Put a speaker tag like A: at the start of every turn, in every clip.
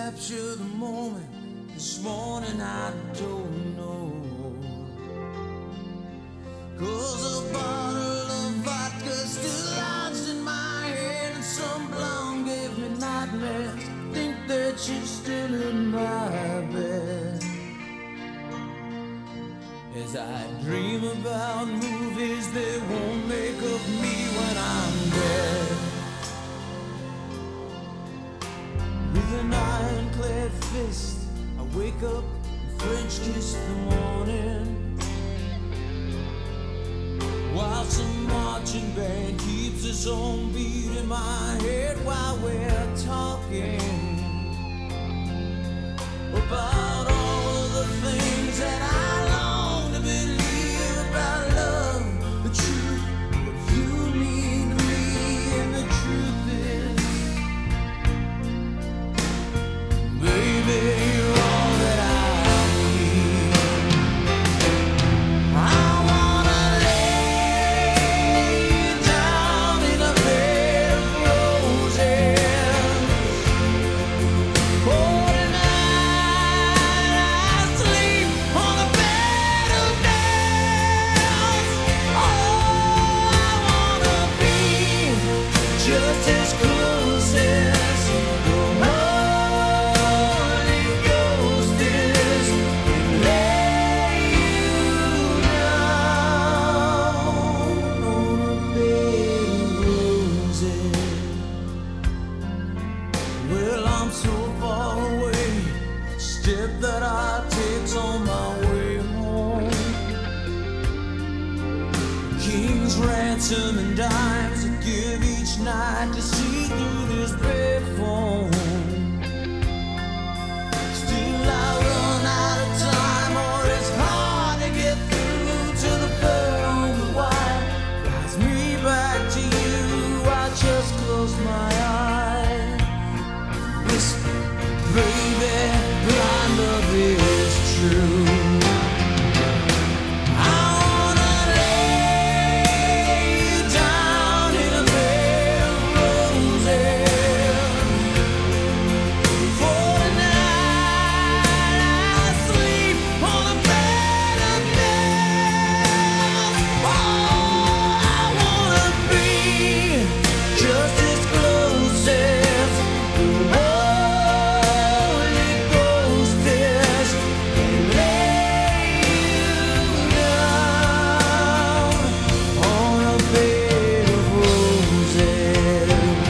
A: capture the moment. This morning I don't know. 'Cause a bottle of vodka still lodged in my head, and some blonde gave me nightmares. Think that you're still in my bed. As I dream about movies that won't make of me when I'm dead. With an ironclad fist, I wake up and French kiss the morning, while some marching band keeps its own beat in my head while we're talking about all of the things that I long to believe about love, the truth, what you mean to me, and the truth is, baby, you're all that I need. I wanna lay down in a bed of roses. Oh, tonight I sleep on a bed of nails. Oh, I wanna be just as close as the Holy Ghost is, and lay you down on a bed of roses. Well, I'm so far away, step that I take's on my way home. King's ransom and dimes I give each night to see through this bed phone. Still I run out of time, or it's hard to get through to the pearl on the wire. Flies me back to you, I just close my eyes. Whisper, baby, blind love is true. I wanna lay you down in a bed of roses. For tonight I sleep on a bed of nails. Oh, I wanna be just as close as the Holy Ghost is, and lay you down on a bed of roses.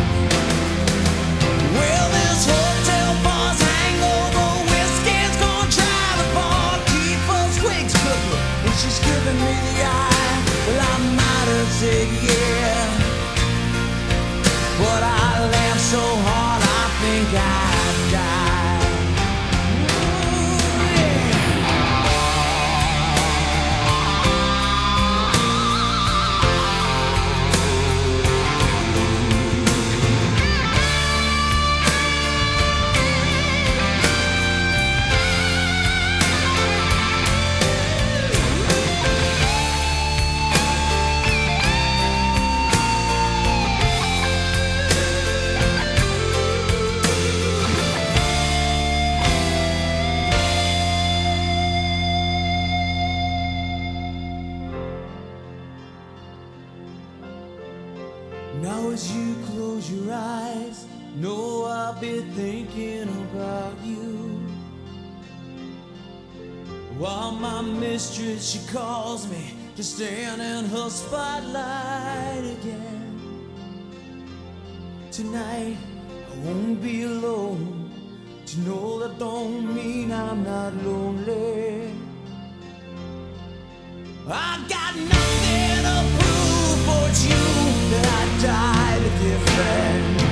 A: Well, this hotel bar's hangover whiskey's gonna drive the bar, keep us twigs cooking, and she's giving me the eye. Well, I might have said yeah, but I laughed so hard I think I'd die. Ooh, yeah. Now as you close your eyes, know I'll be thinking about you, while my mistress, she calls me to stand in her spotlight again. Tonight I won't be alone, to know that don't mean I'm not lonely. I got nothing to prove, for it's you that I died to defend.